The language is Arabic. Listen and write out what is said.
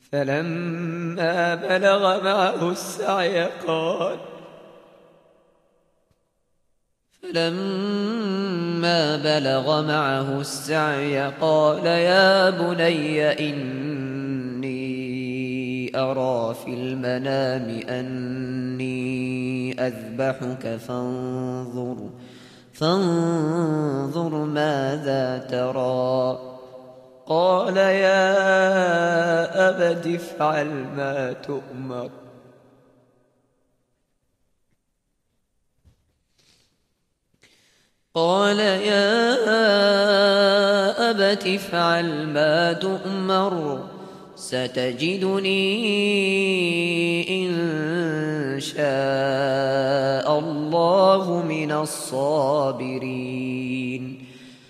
فلما بلغ معه السعي قال يا بني إني أرى في المنام أني أذبحك فانظر ماذا ترى. قال يا أبت افعل ما تؤمر ستجدني إن شاء الله من الصابرين.